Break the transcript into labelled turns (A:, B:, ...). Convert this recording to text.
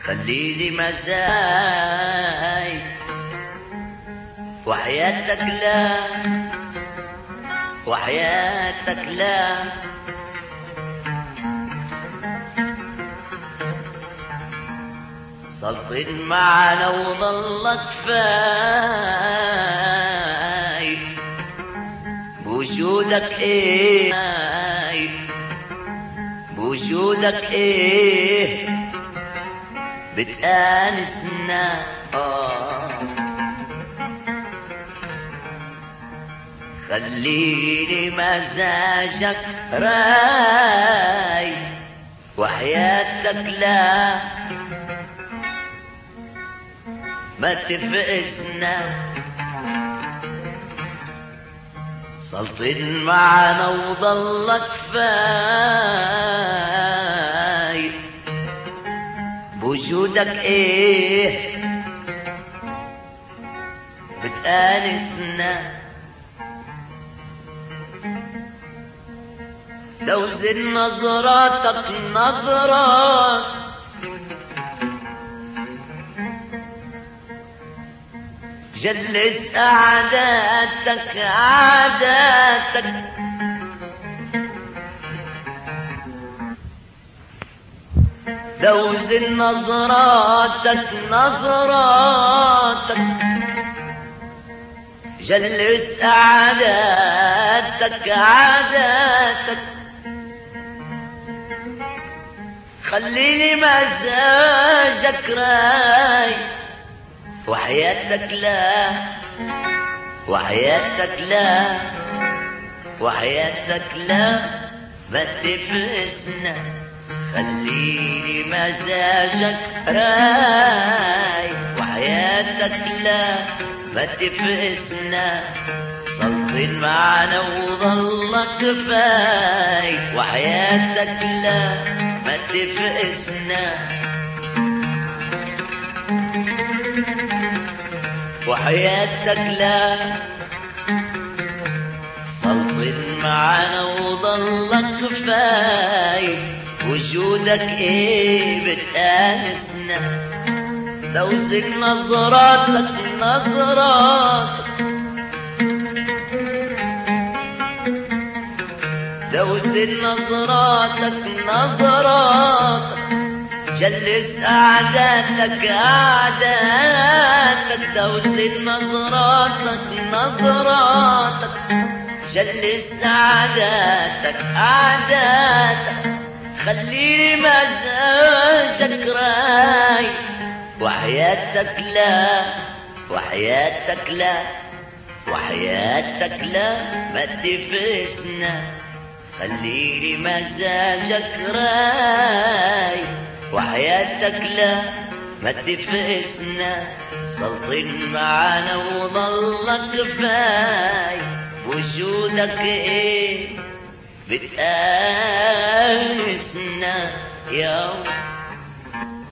A: خليلي مزاي وحياتك لا، وحياتك لا، سلطن معنا وظلك فاي بوجودك ايه، بوجودك ايه بتآنسنا خليني مزاجك راي وحياتك لا، ما تفقسنا سلطن معنا وظلك فاي بوجودك ايه بتآنسنا دوزن نظراتك نظرات جلس عاداتك عاداتك دوزن نظراتك نظراتك جلس عاداتك عاداتك خليني مزاجك راي وحياتك لا، وحياتك لا، وحياتك لا، ما تفسنا خليني مزاجك راي وحياتك لا، ما تفسنا سلطن معنا وظلك فاي وحياتك لا، ما تفقسنا وحياتك لا، سلطن معنا وظلك فاي وجودك ايه بتآنسنا دوزك نظراتك نظراتك دوزن نظراتك نظراتك جلس عاداتك عاداتك دوزن نظراتك نظراتك جلس عاداتك عاداتك خليني مزاجك راي وحياتك لا، وحياتك لا، وحياتك لا، ما تفسنا خليني مزاجك راي وحياتك لا، ما تفقسنا سلطن معنا وظلك فاي وجودك ايه بتآنسنا يا